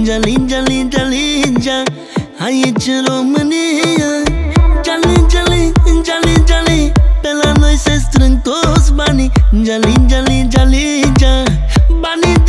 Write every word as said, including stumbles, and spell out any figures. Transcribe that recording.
Ninja, ninja, ninja, ninja, aici în România. Jali, jali, jali, jali, pe la noi se strâng toți banii. Jali, jali, jali, jali, banii